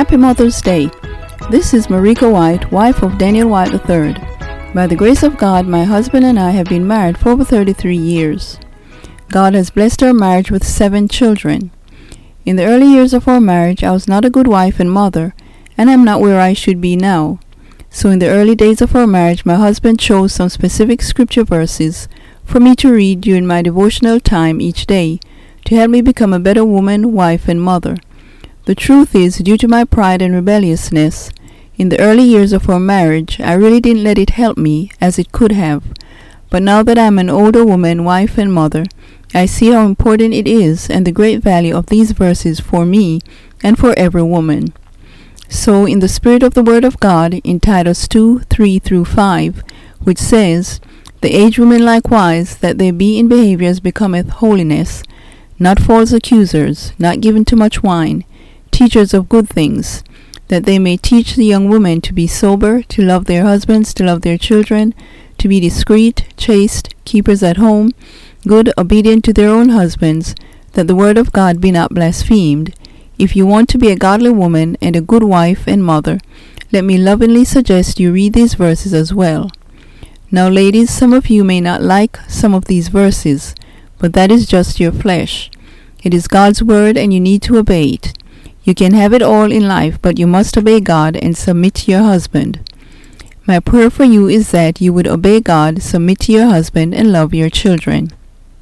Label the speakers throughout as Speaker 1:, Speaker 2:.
Speaker 1: Happy Mother's Day. This is Marika White, wife of Daniel White III. By the grace of God, my husband and I have been married for over 33 years. God has blessed our marriage with 7 children. In the early years of our marriage, I was not a good wife and mother, and I'm not where I should be now. So in the early days of our marriage, my husband chose some specific scripture verses for me to read during my devotional time each day to help me become a better woman, wife, and mother. The truth is, due to my pride and rebelliousness, in the early years of our marriage, I really didn't let it help me as it could have. But now that I'm an older woman, wife, and mother, I see how important it is and the great value of these verses for me and for every woman. So, in the spirit of the Word of God, in Titus 2:3-5, which says, "The aged women likewise, that they be in behavior as becometh holiness, not false accusers, not given to much wine, teachers of good things, that they may teach the young women to be sober, to love their husbands, to love their children, to be discreet, chaste, keepers at home, good, obedient to their own husbands, that the word of God be not blasphemed." If you want to be a godly woman and a good wife and mother, let me lovingly suggest you read these verses as well. Now, ladies, some of you may not like some of these verses, but that is just your flesh. It is God's word and you need to obey it. You can have it all in life, but you must obey God and submit to your husband. My prayer for you is that you would obey God, submit to your husband, and love your children.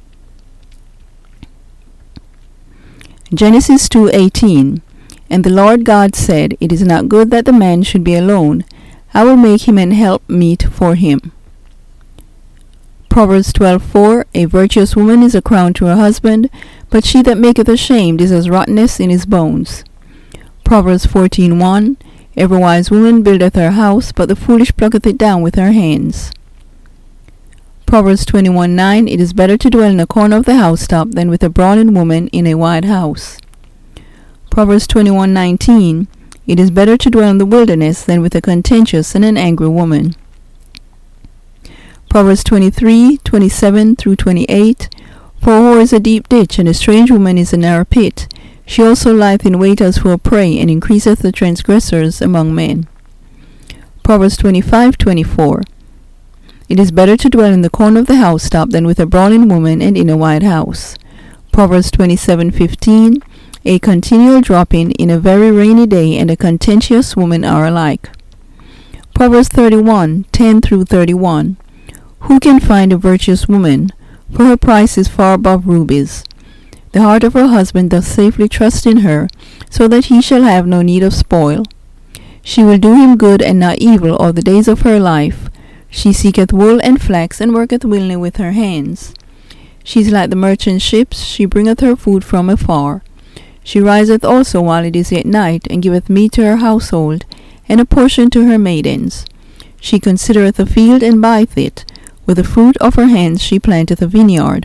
Speaker 1: Genesis 2:18. And the Lord God said, "It is not good that the man should be alone. I will make him an help meet for him." Proverbs 12:4. A virtuous woman is a crown to her husband, but she that maketh ashamed is as rottenness in his bones. Proverbs 14:1. Every wise woman buildeth her house, but the foolish plucketh it down with her hands. Proverbs 21:9. It is better to dwell in a corner of the housetop than with a brawling woman in a wide house. Proverbs 21:19. It is better to dwell in the wilderness than with a contentious and an angry woman. Proverbs 23:27-28. For a whore is a deep ditch, and a strange woman is a narrow pit. She also lieth in wait as for a prey, and increaseth the transgressors among men. Proverbs 25:24. It is better to dwell in the corner of the housetop than with a brawling woman and in a wide house. Proverbs 27:15. A continual dropping in a very rainy day and a contentious woman are alike. Proverbs 31:10-31. Who can find a virtuous woman? For her price is far above rubies. The heart of her husband doth safely trust in her, so that he shall have no need of spoil. She will do him good and not evil all the days of her life. She seeketh wool and flax, and worketh willingly with her hands. She is like the merchant ships, she bringeth her food from afar. She riseth also while it is yet night, and giveth meat to her household, and a portion to her maidens. She considereth a field, and buyeth it. With the fruit of her hands she planteth a vineyard.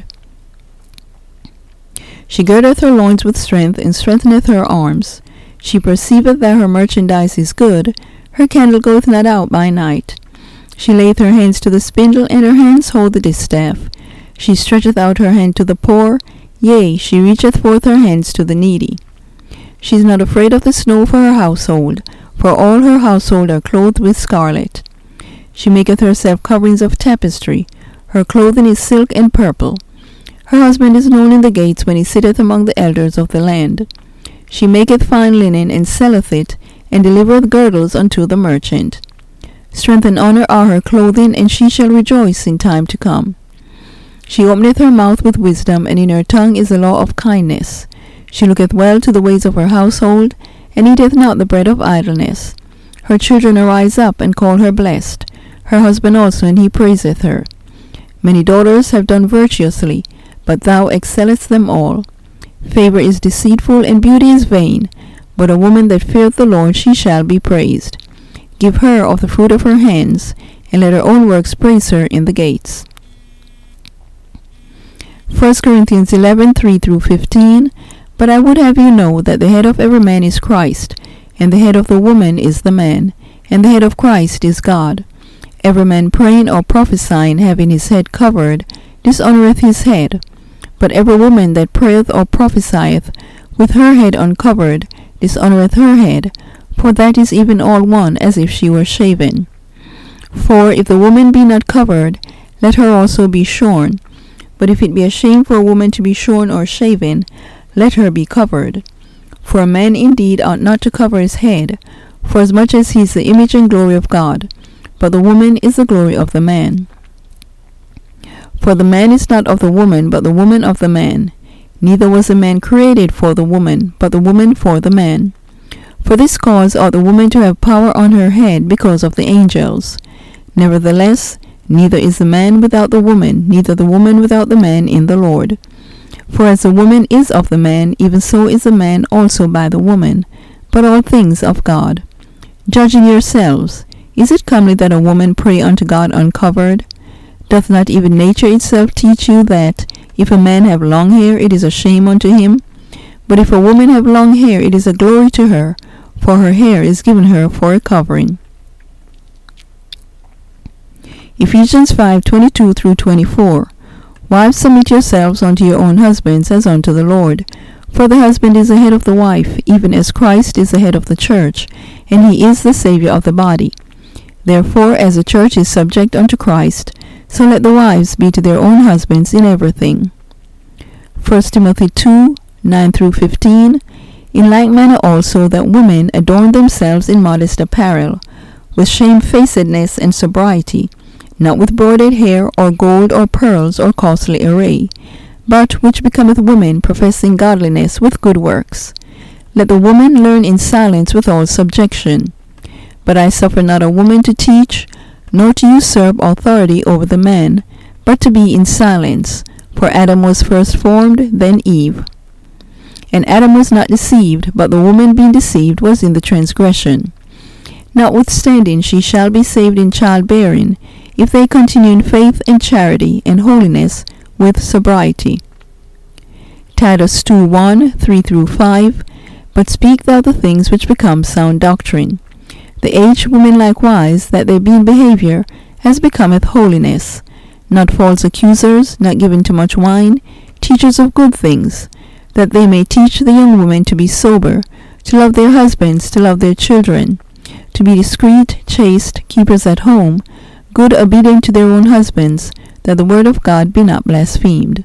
Speaker 1: She girdeth her loins with strength, and strengtheneth her arms. She perceiveth that her merchandise is good, her candle goeth not out by night. She layeth her hands to the spindle, and her hands hold the distaff. She stretcheth out her hand to the poor, yea, she reacheth forth her hands to the needy. She is not afraid of the snow for her household, for all her household are clothed with scarlet. She maketh herself coverings of tapestry, her clothing is silk and purple. Her husband is known in the gates when he sitteth among the elders of the land. She maketh fine linen, and selleth it, and delivereth girdles unto the merchant. Strength and honor are her clothing, and she shall rejoice in time to come. She openeth her mouth with wisdom, and in her tongue is the law of kindness. She looketh well to the ways of her household, and eateth not the bread of idleness. Her children arise up, and call her blessed, her husband also, and he praiseth her. Many daughters have done virtuously, but thou excellest them all. Favor is deceitful, and beauty is vain, but a woman that feareth the Lord, she shall be praised. Give her of the fruit of her hands, and let her own works praise her in the gates. 1 Corinthians 11:3-15. But I would have you know that the head of every man is Christ, and the head of the woman is the man, and the head of Christ is God. Every man praying or prophesying, having his head covered, dishonoureth his head. But every woman that prayeth or prophesieth, with her head uncovered, dishonoureth her head, for that is even all one as if she were shaven. For if the woman be not covered, let her also be shorn. But if it be a shame for a woman to be shorn or shaven, let her be covered. For a man indeed ought not to cover his head, forasmuch as he is the image and glory of God, but the woman is the glory of the man. For the man is not of the woman, but the woman of the man. Neither was the man created for the woman, but the woman for the man. For this cause ought the woman to have power on her head because of the angels. Nevertheless, neither is the man without the woman, neither the woman without the man in the Lord. For as the woman is of the man, even so is the man also by the woman, but all things of God. Judging yourselves, is it comely that a woman pray unto God uncovered? Doth not even nature itself teach you that, if a man have long hair, it is a shame unto him? But if a woman have long hair, it is a glory to her, for her hair is given her for a covering. Ephesians 5:22-24. Wives, submit yourselves unto your own husbands as unto the Lord. For the husband is the head of the wife, even as Christ is the head of the church, and he is the Savior of the body. Therefore, as the church is subject unto Christ, so let the wives be to their own husbands in everything. 1 Timothy 2:9-15. In like manner also that women adorn themselves in modest apparel, with shamefacedness and sobriety, not with broided hair, or gold, or pearls, or costly array, but which becometh women professing godliness with good works. Let the woman learn in silence with all subjection. But I suffer not a woman to teach, nor to usurp authority over the man, but to be in silence. For Adam was first formed, then Eve. And Adam was not deceived, but the woman being deceived was in the transgression. Notwithstanding she shall be saved in childbearing, if they continue in faith and charity and holiness with sobriety. Titus 2:1-3-5. But speak thou the things which become sound doctrine. The aged women likewise, that they be in behavior as becometh holiness, not false accusers, not given to much wine, teachers of good things, that they may teach the young women to be sober, to love their husbands, to love their children, to be discreet, chaste, keepers at home, good, obedient to their own husbands, that the word of God be not blasphemed.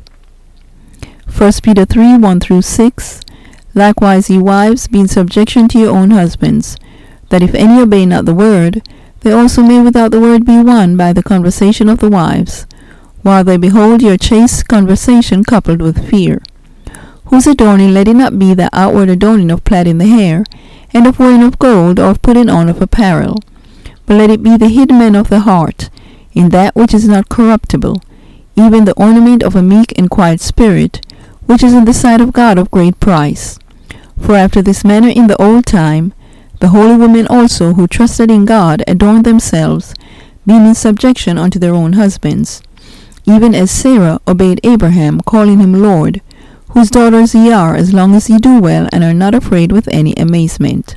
Speaker 1: 1 Peter 3:1-6. Likewise ye wives, be in subjection to your own husbands, that if any obey not the word, they also may without the word be won by the conversation of the wives, while they behold your chaste conversation coupled with fear. Whose adorning let it not be the outward adorning of plaiting the hair, and of wearing of gold, or of putting on of apparel, but let it be the hidden man of the heart, in that which is not corruptible, even the ornament of a meek and quiet spirit, which is in the sight of God of great price. For after this manner in the old time, the holy women also who trusted in God adorned themselves, being in subjection unto their own husbands, even as Sarah obeyed Abraham, calling him Lord, whose daughters ye are, as long as ye do well and are not afraid with any amazement.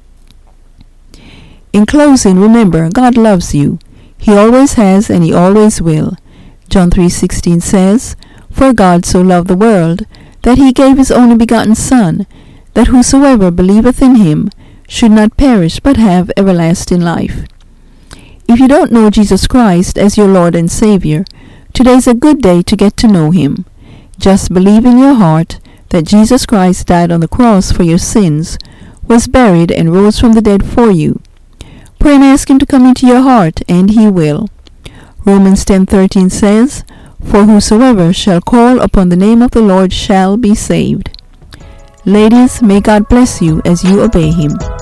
Speaker 1: In closing, remember, God loves you. He always has and he always will. John 3:16 says, For God so loved the world, that he gave his only begotten Son, that whosoever believeth in him should not perish but have everlasting life. If you don't know Jesus Christ as your Lord and Savior, today is a good day to get to know him. Just believe in your heart that Jesus Christ died on the cross for your sins, was buried, and rose from the dead for you. Pray and ask him to come into your heart, and he will. Romans 10:13 says, For whosoever shall call upon the name of the Lord shall be saved. Ladies, may God bless you as you obey him.